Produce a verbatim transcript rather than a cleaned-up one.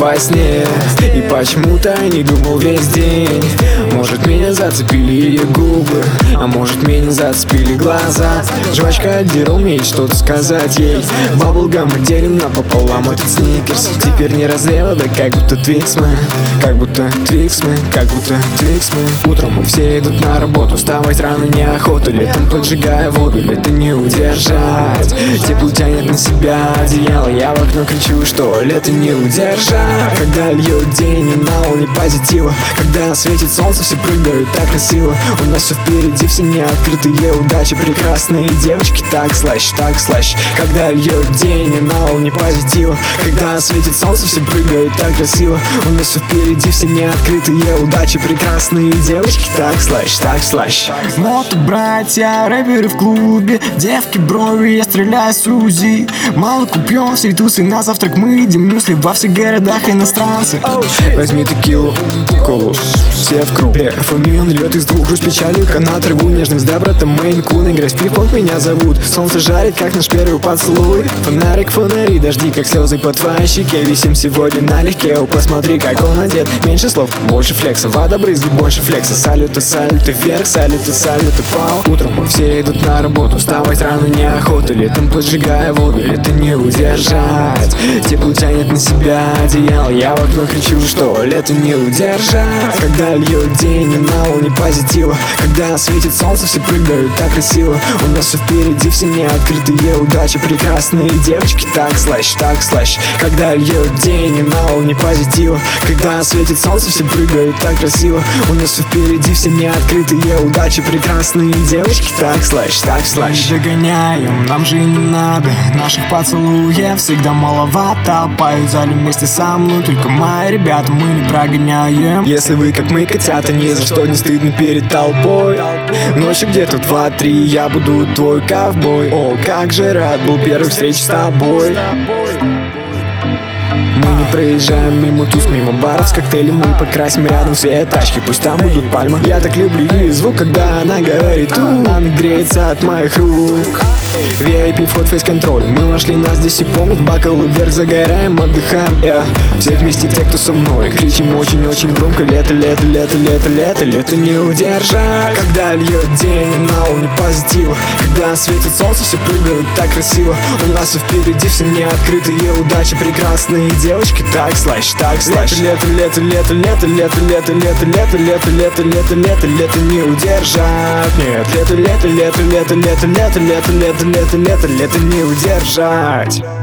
во сне. И почему-то не думал весь день. Может, меня зацепили ее губы, а может, меня зацепили глаза. Жвачка Дир умеет что-то сказать ей. Баблгам мы делим напополам этот сникерс. Теперь не разлева, да как будто твиксмен. Как будто твиксмен, как будто твиксмен. Утром мы все идут на работу, вставать рано неохота. Летом поджигая воду, лето не удержать. Тепло тянет на себя одеяло, я в окно кричу, что лето не удержать. Когда льет день и на волне позитива, когда светит солнце, все прыгают так красиво. У нас все впереди, все неоткрытые удачи. Прекрасные девочки, так слэш, так слэш. Когда льет день и на волне позитива, когда светит солнце, все прыгают так красиво. У нас все впереди, все неоткрытые удачи. Прекрасные девочки, так слэш, так слэш. Мото братья, рэперы в клубе, девки брови, я стреляю с УЗИ. Мало купьем, все тусы, на завтрак мы едим мюсли. Во всех городах иностранцы. Возьми текилу, колу, все в круг. Фамион льет из двух, грусть печалью, канат рву. Нежность да, брата Мэйн Кун, играй в пиф, меня зовут. Солнце жарит, как наш первый поцелуй. Фонарик, фонари, дожди, как слезы по твоей щеке. Висим сегодня налегке, о, посмотри, как он одет. Меньше слов, больше флекса, вода брызги, больше флекса. Салюты, салюты вверх, салюты, салюты пау. Утром мы все идут на работу, вставать рано неохота. Летом поджигая воду, лето не удержать. Тепло тянет на себя одеяло, я в окно кричу, что лето не удержать. Когда льет день и на волне позитива, когда светит солнце, все прыгают так красиво. У нас все впереди, все неоткрытые удачи. Прекрасные девочки, так слэш, так слэш. Когда льет день и на волне позитива, когда светит солнце, все прыгают так красиво. У нас все впереди, все неоткрытые удачи. Прекрасные девочки, так слэш, так слэш. Догоняем, нам же не надо наших поцелуев, всегда маловато. Поют в зале вместе со мной, только мои ребята, мы не прогоняем. Если вы как мы, котята, ни за что не стыдно перед толпой. Ночью где-то два-три, я буду твой ковбой. О, как же рад был первой встрече с тобой. Мы не проезжаем мимо туз, мимо баров с коктейлем. Мы покрасим рядом все тачки, пусть там будут пальмы. Я так люблю ее звук, когда она говорит у. Она греется от моих рук. ви ай пи вход, фейс-контроль. Мы вошли, нас здесь и помнят. Бокал вверх, загораем, отдыхаем, yeah. Все вместе те, кто со мной. Кричим очень-очень громко. Лето, лето, лето, лето, лето, лето не удержать. Когда льет день на волне позитива, когда светит солнце, все прыгают так красиво. У нас все впереди, все неоткрытые удачи. Прекрасные девочки, так слэш, так слэш. Лето, лето, лето, лето, лето, лето, лето, лето, лето, лето, лето, лето, лето не удержать. Нет, лето, лето, лето, лето, лето, лето, лето, лето, лето, лето, лето не удержать.